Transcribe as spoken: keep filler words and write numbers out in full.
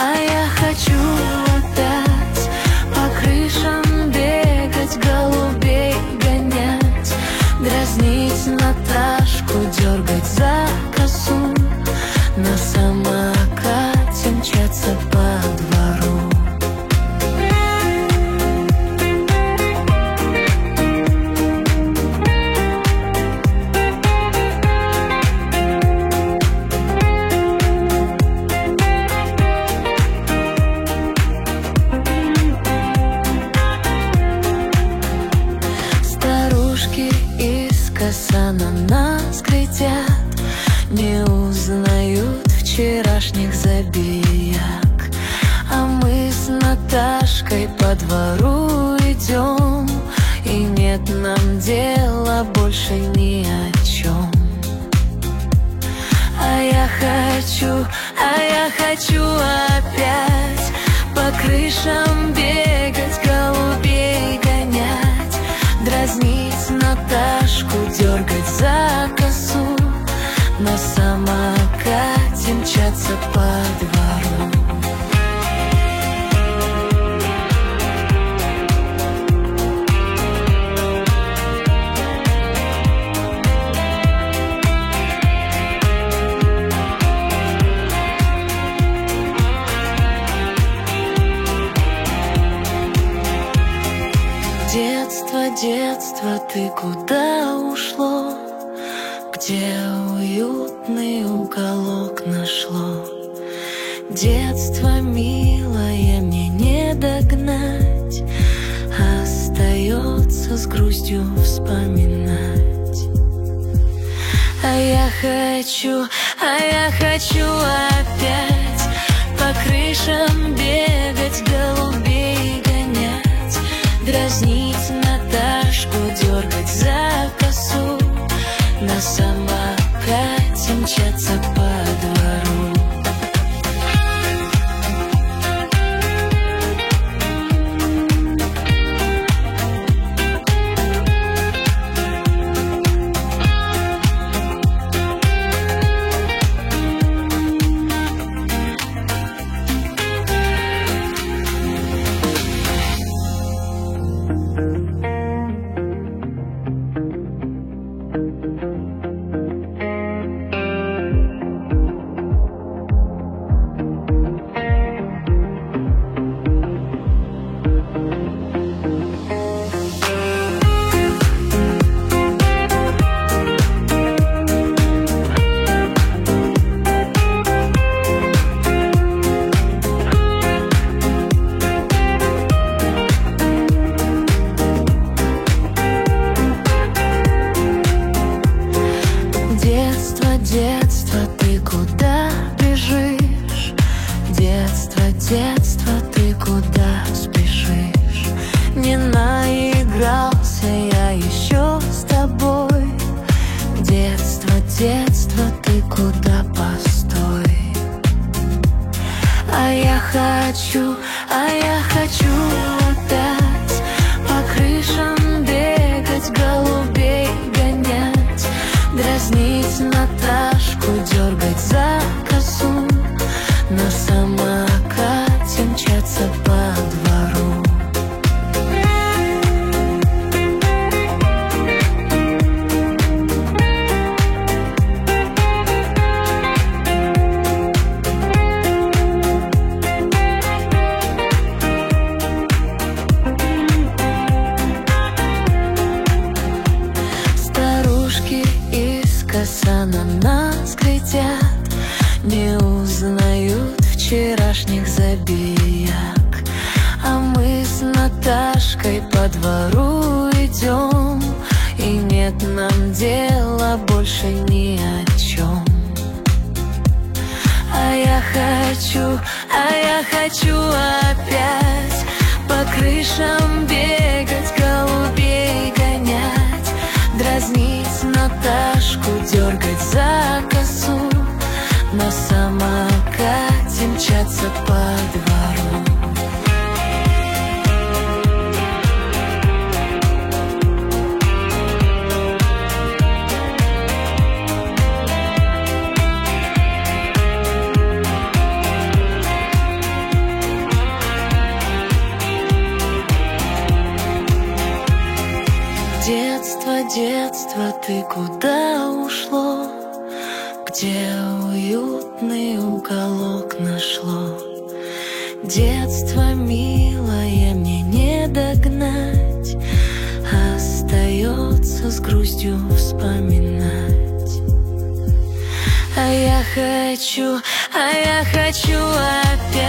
а я хочу опять по крышам бегать, голубей гонять, дразнить Наташку, дергать за косу, на самокате мчаться по двору. Коса на нас глядят, не узнают вчерашних забияк. А мы с Наташкой по двору идем, и нет нам дела больше ни о чем. А я хочу, а я хочу опять по крышам бегать, голубей гонять, дразнить Наташку, дергать за косу, на самокате мчаться по двору. Детство, детство, ты куда ушло? Где уютный уголок нашло? Детство милое мне не догнать, остается с грустью вспоминать. А я хочу, а я хочу опять по крышам бегать, голубей гонять, дразнить Наташку, дергать за косу, на самокате мчаться по двору. Детство, ты куда бежишь? Детство, детство, ты куда спешишь? Не наигрался я еще с тобой. Детство, детство, ты куда, постой. А я хочу, а я хочу опять по крышам бегать, голубей гонять, дразнить Наташку, дергать за косу, на самокате мчаться по двору. Коса на нас глядят, не узнают вчерашних забияк. А мы с Наташкой по двору идем, и нет нам дела больше ни о чем. А я хочу, а я хочу опять по крышам бегать, голубей гонять, дразнить Наташку, дергать за косу, на самокате мчаться по двору. детство, ты куда ушло? Где уютный уголок нашло? Детство милое мне не догнать, остается с грустью вспоминать. А я хочу, а я хочу опять